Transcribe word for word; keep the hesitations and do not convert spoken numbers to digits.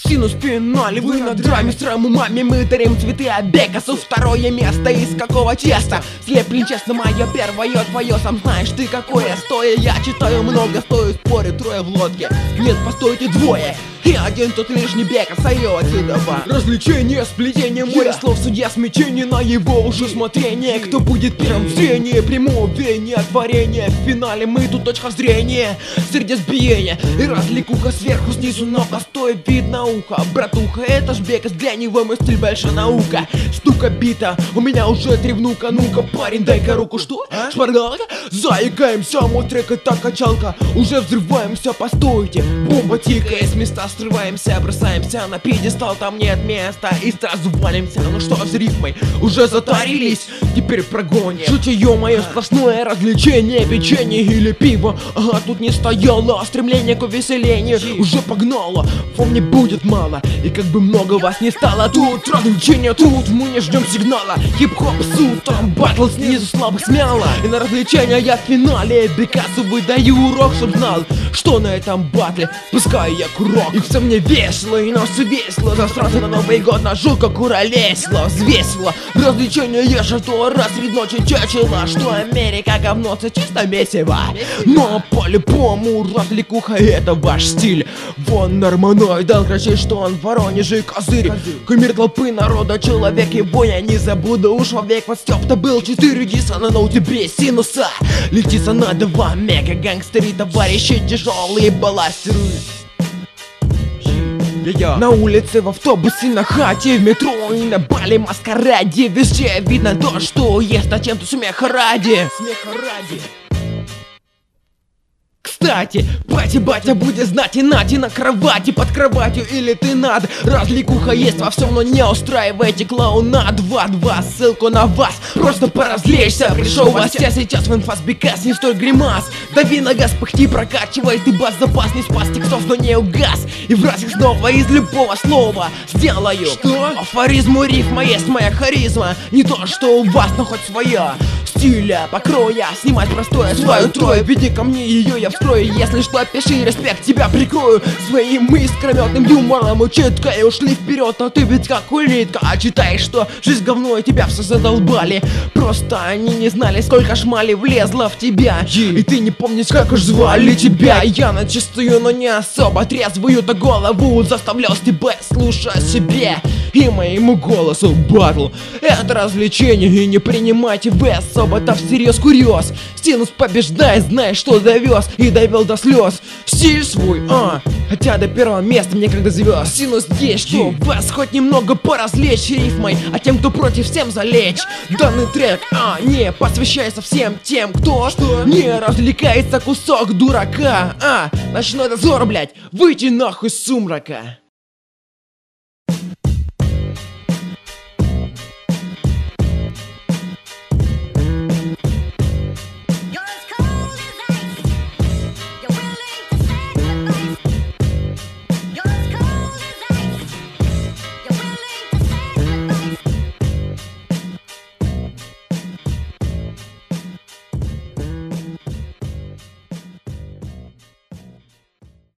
Синус пинали, вы на драме, сраму маме. Мы дарим цветы Абекасу. Второе место из какого теста? Слеплен честно, мое первое, твое. Сам знаешь ты какое. Стоя, я читаю много, стою, спорю, трое в лодке. Нет, постойте, двое. И один тут лишний Бекас, а ее отсюда вам. Развлечение, сплетение, море yeah. слов, судья смятение на его уже смотрение. Кто будет первым в зрении, прямого веяния, творения. В финале мы тут точка зрения, сердец биения и развлекуха сверху, снизу, но постой, вид наука. Братуха, это ж Бекас, для него мой стиль большая наука. Штука бита, у меня уже три внука. Ну-ка, парень, дай-ка руку, что? А? Шпаргалка? Заикаемся, мой трек это качалка. Уже взрываемся, постойте, бомба тикает с места. Срываемся, бросаемся на пьедестал, там нет места и сразу валимся. Ну что, с рифмой уже затарились, теперь прогоним. Шучу, ё-моё, сплошное развлечение, печенье или пиво. Ага, тут не стояло, стремление к увеселению уже погнало, вам не будет мало. И как бы много вас не стало, тут развлечение, тут мы не ждем сигнала. Хип-хоп, суд, там батл снизу слабо смяло. И на развлечение я в финале Бекасу выдаю урок, чтоб знал, что на этом батле пускай я курок. И все мне весело, и носу весело. За сразу на Новый год ножу, как уралесло. Взвесило развлечение, я же то раз средь ночи чечила, что Америка говно, это чисто месиво. Но по-любому развлекуха это ваш стиль. Вон Норманой дал кричать, что он в Воронеже козырь. Кумир толпы народа, человек его я не забуду. Уж вовек вот Степ-то был четыре диса на ноуте без синуса. Летится на два мега гангстеры, товарищи тяжелые балластеры. Yeah. На улице, в автобусе, на хате, в метро и на бале, маскараде. Везде видно то, что есть, а чем-то смеха ради. Смеха ради. Кстати, батя-батя будет знать и нати на кровати, под кроватью или ты над. Развлекуха есть во всем, но не устраивайте клоуна. Два-два, ссылку на вас, просто поразвлечься. Пришел вас я сейчас в инфас Бекас, не стой гримас. Дави на газ, пыхти, прокачивай, ты бас запас, не спас текстов, но не угас. И в раз их снова из любого слова сделаю. Что? Афоризму рифма есть моя харизма. Не то, что у вас, но хоть своя. Стиля, покроя, снимать простое, свою трою. Веди ко мне ее, я вскрою. Если что, пиши, респект, тебя прикрою своим искрометным юмором. И читка, и ушли вперед, а ты ведь как улитка. А читаешь, что жизнь говно, и тебя все задолбали. Просто они не знали, сколько шмали влезло в тебя. И ты не помнишь, как уж звали тебя. Я начистую, но не особо трезвую-то голову заставлял с тебя слушать себе и моему голосу. Батл — это развлечение, и не принимайте вы особо-то всерьез курьез. Синус побеждает, знаешь, что довез и довел до слез стиль свой, а хотя до первого места мне когда звезд. Синус есть, что вас хоть немного поразвлечь рифмой, а тем, кто против, всем залечь. Данный трек, а, не посвящается всем тем, кто что? Не развлекается, кусок дурака. А, ночной дозор, блять, выйти нахуй с сумрака.